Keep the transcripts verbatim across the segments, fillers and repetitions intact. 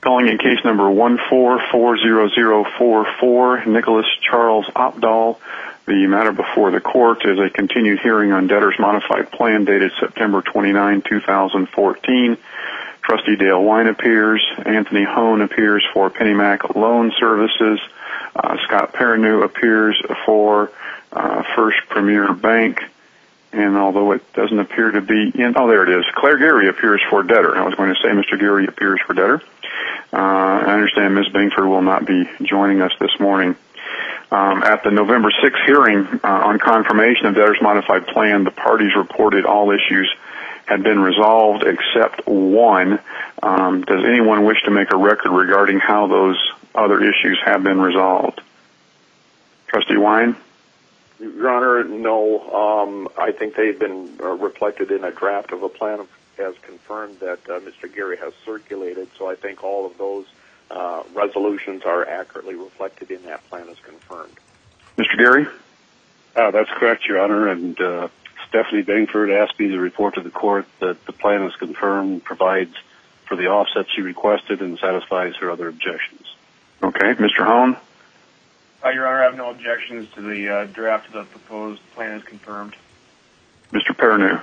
Calling in case number one four four zero zero four four, Nicholas Charles Opdahl. The matter before the court is a continued hearing on debtor's modified plan dated September twenty-ninth, two thousand fourteen. Trustee Dale Wine appears. Anthony Hone appears for PennyMac Loan Services. Uh, Scott Perrineau appears for uh, First Premier Bank. And although it doesn't appear to be in, oh, there it is. Claire Gary appears for debtor. I was going to say Mister Gary appears for debtor. Uh, I understand Miz Bingford will not be joining us this morning. Um, at the November sixth hearing uh, on confirmation of debtor's modified plan, the parties reported all issues had been resolved except one. Um, does anyone wish to make a record regarding how those other issues have been resolved? Trustee Wine? Your Honor, no. Um, I think they've been uh, reflected in a draft of a plan as confirmed that uh, Mister Gary has circulated, so I think all of those uh, resolutions are accurately reflected in that plan as confirmed. Mister Gary? Uh, that's correct, Your Honor, and uh, Stephanie Bingford asked me to report to the court that the plan is confirmed, provides for the offset she requested, and satisfies her other objections. Okay. Mister Hone? Uh, Your Honor, I have no objections to the uh, draft of the proposed plan as confirmed. Mister Perrineau?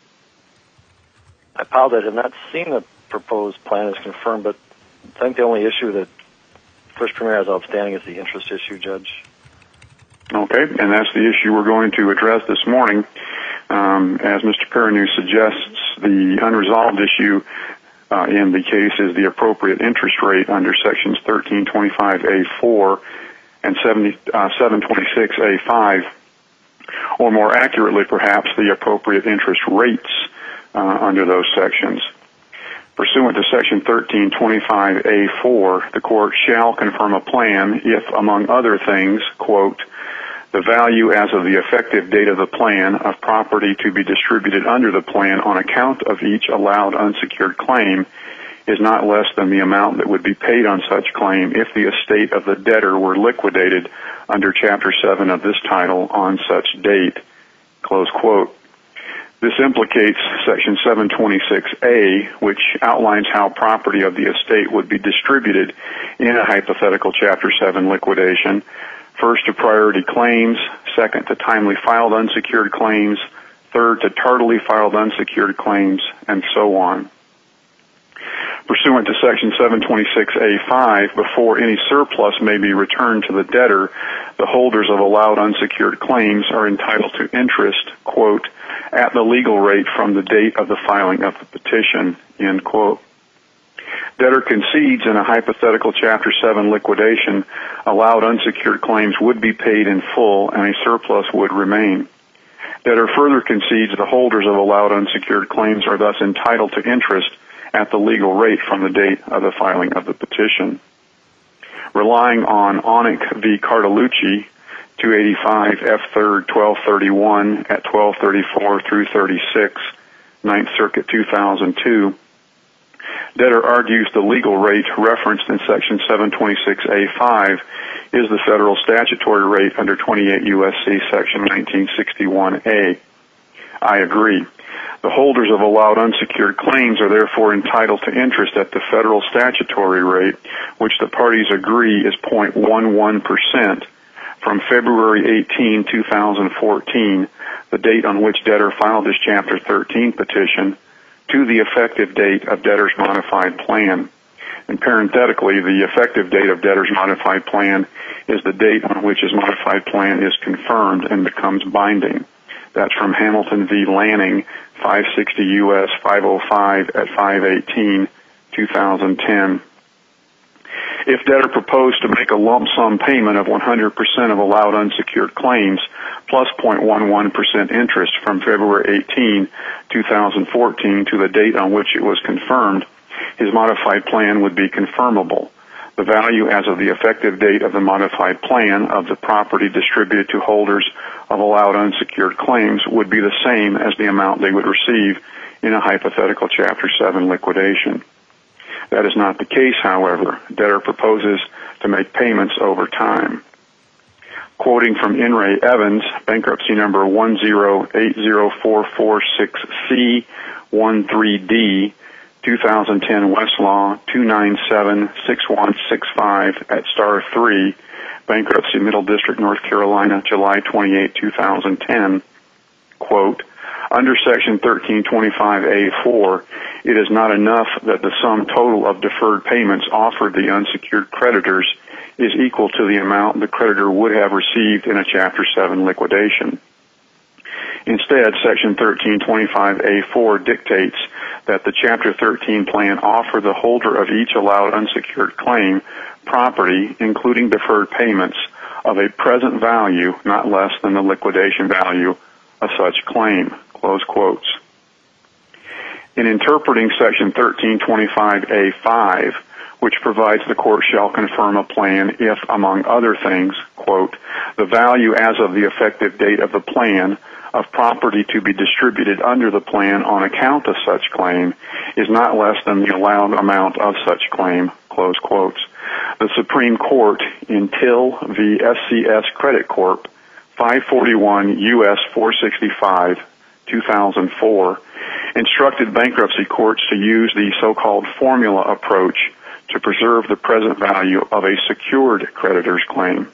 I apologize. I've not seen the proposed plan as confirmed, but I think the only issue that First Premier has outstanding is the interest issue, Judge. Okay, and that's the issue we're going to address this morning. Um, as Mister Perrineau suggests, the unresolved issue uh, in the case is the appropriate interest rate under Sections thirteen twenty-five A four and seven twenty-six A five, or more accurately, perhaps, the appropriate interest rates uh, under those sections. Pursuant to Section thirteen twenty-five A four, the court shall confirm a plan if, among other things, quote, the value as of the effective date of the plan of property to be distributed under the plan on account of each allowed unsecured claim is not less than the amount that would be paid on such claim if the estate of the debtor were liquidated under Chapter seven of this title on such date, close quote. This implicates Section seven twenty-six A, which outlines how property of the estate would be distributed in a hypothetical Chapter seven liquidation. First, to priority claims. Second, to timely filed unsecured claims. Third, to tardily filed unsecured claims, and so on. Pursuant to Section seven twenty-six A five, before any surplus may be returned to the debtor, the holders of allowed unsecured claims are entitled to interest, quote, at the legal rate from the date of the filing of the petition, end quote. Debtor concedes in a hypothetical Chapter seven liquidation, allowed unsecured claims would be paid in full and a surplus would remain. Debtor further concedes the holders of allowed unsecured claims are thus entitled to interest at the legal rate from the date of the filing of the petition. Relying on Onik v. Cartolucci, two eighty-five F third twelve thirty-one at twelve thirty-four through thirty-six, Ninth Circuit two thousand two, debtor argues the legal rate referenced in Section seven twenty-six A five is the federal statutory rate under twenty-eight U S C Section nineteen sixty-one A. I agree. The holders of allowed unsecured claims are therefore entitled to interest at the federal statutory rate, which the parties agree is zero point one one percent from February eighteenth, two thousand fourteen, the date on which debtor filed his Chapter thirteen petition, to the effective date of debtor's modified plan. And parenthetically, the effective date of debtor's modified plan is the date on which his modified plan is confirmed and becomes binding. That's from Hamilton v. Lanning, five sixty U S five oh five at five eighteen, two thousand ten. If debtor proposed to make a lump sum payment of one hundred percent of allowed unsecured claims plus zero point one one percent interest from February eighteenth, two thousand fourteen to the date on which it was confirmed, his modified plan would be confirmable. The value as of the effective date of the modified plan of the property distributed to holders of allowed unsecured claims would be the same as the amount they would receive in a hypothetical Chapter seven liquidation. That is not the case, however. Debtor proposes to make payments over time. Quoting from In re Evans, bankruptcy number one zero eight zero four four six C one three D, two thousand ten Westlaw two nine seven six one six five at star three, Bankruptcy Middle District, North Carolina, July twenty-eighth, two thousand ten, quote, under Section thirteen twenty-five A four, it is not enough that the sum total of deferred payments offered the unsecured creditors is equal to the amount the creditor would have received in a Chapter seven liquidation. Instead, Section thirteen twenty-five A four dictates that the Chapter thirteen plan offer the holder of each allowed unsecured claim property, including deferred payments, of a present value not less than the liquidation value of such claim, close quotes. In interpreting Section thirteen twenty-five A five, which provides the court shall confirm a plan if, among other things, quote, the value as of the effective date of the plan of property to be distributed under the plan on account of such claim is not less than the allowed amount of such claim, close quotes. The Supreme Court in Till v. S C S Credit Corp, five forty-one U S four sixty-five, two thousand four, instructed bankruptcy courts to use the so-called formula approach to preserve the present value of a secured creditor's claim.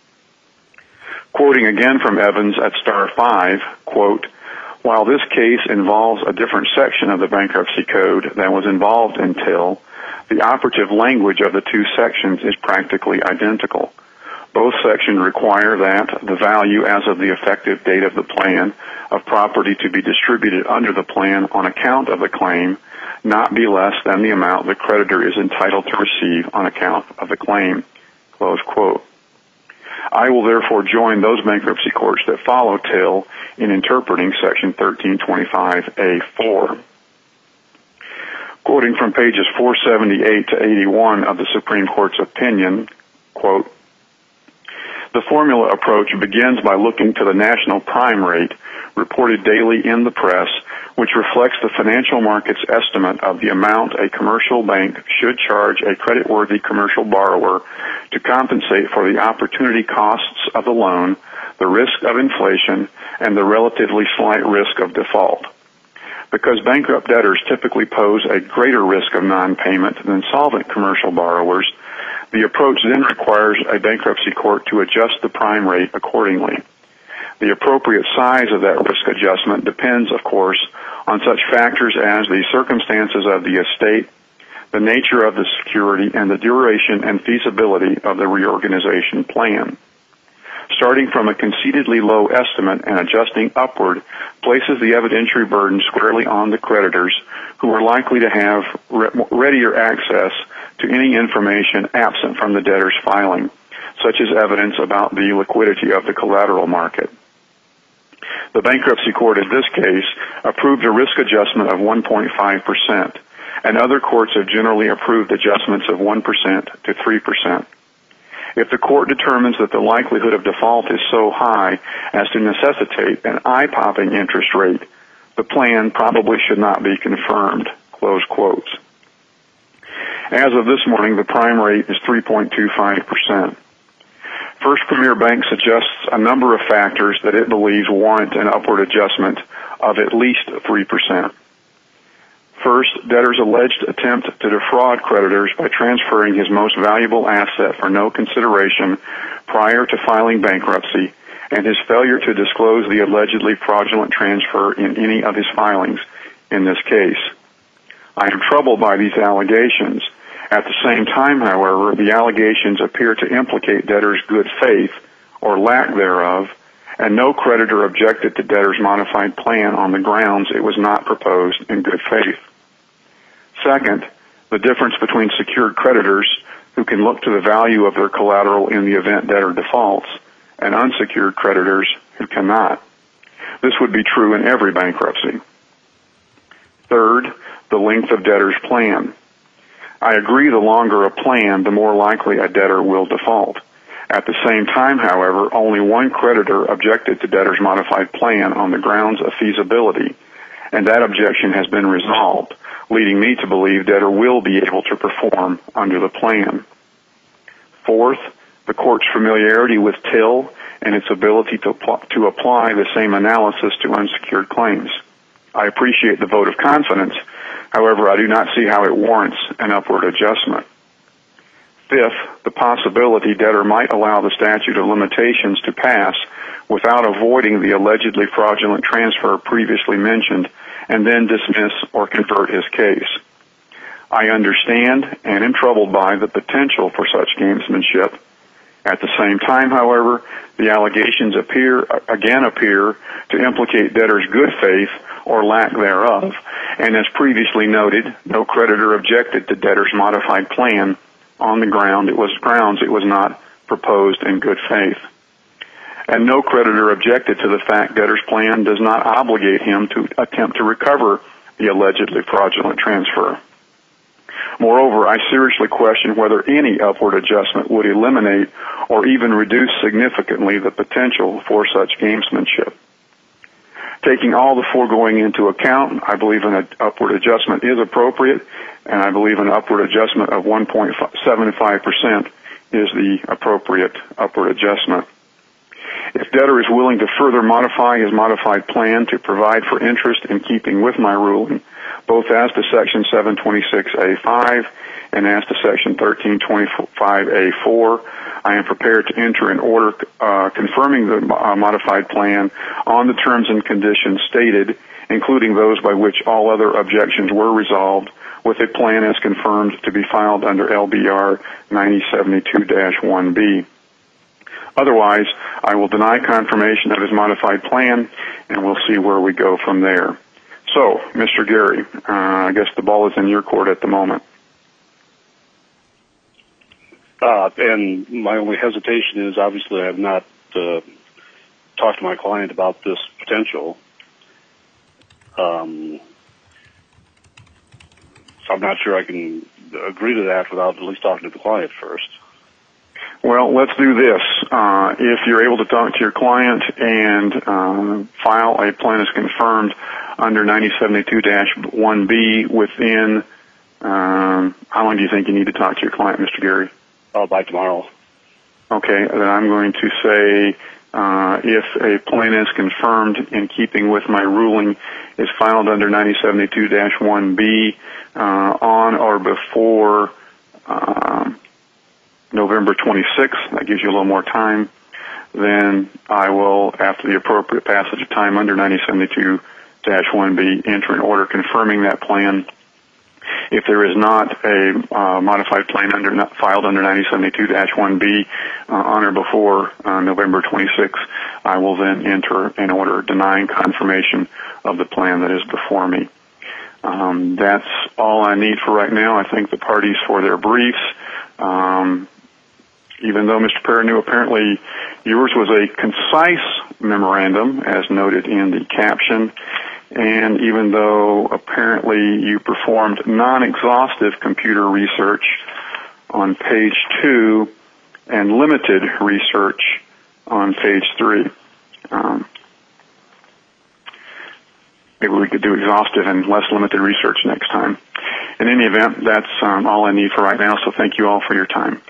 Quoting again from Evans at star five, quote, while this case involves a different section of the bankruptcy code than was involved in Till, the operative language of the two sections is practically identical. Both sections require that the value as of the effective date of the plan of property to be distributed under the plan on account of the claim not be less than the amount the creditor is entitled to receive on account of the claim, close quote. I will therefore join those bankruptcy courts that follow Till in interpreting Section thirteen twenty-five A four. Quoting from pages four seventy-eight to eighty-one of the Supreme Court's opinion, quote, the formula approach begins by looking to the national prime rate reported daily in the press, which reflects the financial market's estimate of the amount a commercial bank should charge a creditworthy commercial borrower to compensate for the opportunity costs of the loan, the risk of inflation, and the relatively slight risk of default. Because bankrupt debtors typically pose a greater risk of non-payment than solvent commercial borrowers, the approach then requires a bankruptcy court to adjust the prime rate accordingly. The appropriate size of that risk adjustment depends, of course, on such factors as the circumstances of the estate, the nature of the security, and the duration and feasibility of the reorganization plan. Starting from a conceitedly low estimate and adjusting upward places the evidentiary burden squarely on the creditors, who are likely to have readier access to any information absent from the debtor's filing, such as evidence about the liquidity of the collateral market. The bankruptcy court in this case approved a risk adjustment of one point five percent, and other courts have generally approved adjustments of one percent to three percent. If the court determines that the likelihood of default is so high as to necessitate an eye-popping interest rate, the plan probably should not be confirmed, close quotes. As of this morning, the prime rate is three point two five percent. First Premier Bank suggests a number of factors that it believes warrant an upward adjustment of at least three percent. First, debtor's alleged attempt to defraud creditors by transferring his most valuable asset for no consideration prior to filing bankruptcy, and his failure to disclose the allegedly fraudulent transfer in any of his filings in this case. I am troubled by these allegations. At the same time, however, the allegations appear to implicate debtor's good faith, or lack thereof, and no creditor objected to debtor's modified plan on the grounds it was not proposed in good faith. Second, the difference between secured creditors, who can look to the value of their collateral in the event debtor defaults, and unsecured creditors who cannot. This would be true in every bankruptcy. Third, the length of debtor's plan. I agree the longer a plan, the more likely a debtor will default. At the same time, however, only one creditor objected to debtor's modified plan on the grounds of feasibility, and that objection has been resolved, leading me to believe debtor will be able to perform under the plan. Fourth, the court's familiarity with Till and its ability to, to apply the same analysis to unsecured claims. I appreciate the vote of confidence. However, I do not see how it warrants an upward adjustment. Fifth, the possibility debtor might allow the statute of limitations to pass without avoiding the allegedly fraudulent transfer previously mentioned and then dismiss or convert his case. I understand and am troubled by the potential for such gamesmanship. At the same time, however, the allegations appear, again appear to implicate debtor's good faith or lack thereof, and as previously noted, no creditor objected to debtor's modified plan on the ground it was grounds it was not proposed in good faith. And no creditor objected to the fact debtor's plan does not obligate him to attempt to recover the allegedly fraudulent transfer. Moreover, I seriously question whether any upward adjustment would eliminate or even reduce significantly the potential for such gamesmanship. Taking all the foregoing into account, I believe an upward adjustment is appropriate, and I believe an upward adjustment of one point seven five percent is the appropriate upward adjustment. If debtor is willing to further modify his modified plan to provide for interest in keeping with my ruling, both as to Section seven twenty-six A five and as to Section thirteen twenty-five A four, I am prepared to enter an order uh, confirming the uh, modified plan on the terms and conditions stated, including those by which all other objections were resolved, with a plan as confirmed to be filed under L B R ninety seventy-two dash one B. Otherwise, I will deny confirmation of his modified plan, and we'll see where we go from there. So, Mister Gary, uh, I guess the ball is in your court at the moment. Uh, and my only hesitation is, obviously, I have not uh, talked to my client about this potential. Um, so I'm not sure I can agree to that without at least talking to the client first. Well, let's do this. Uh, if you're able to talk to your client and uh, file a plan as confirmed under ninety seventy-two dash one B within, um, how long do you think you need to talk to your client, Mister Gary? Uh, by tomorrow. Okay, then I'm going to say uh, if a plan is confirmed in keeping with my ruling is filed under ninety seventy-two dash one B uh, on or before um, November twenty-sixth, that gives you a little more time, then I will, after the appropriate passage of time under ninety seventy-two dash one B, enter an order confirming that plan. If there is not a uh, modified plan under, filed under ninety seventy-two dash one B uh, on or before uh, November twenty-sixth, I will then enter an order denying confirmation of the plan that is before me. Um, that's all I need for right now. I thank the parties for their briefs. Um, even though, Mister Perrineau, apparently yours was a concise memorandum, as noted in the caption, and even though apparently you performed non-exhaustive computer research on page two and limited research on page three. Um, maybe we could do exhaustive and less limited research next time. In any event, that's um, all I need for right now, so thank you all for your time.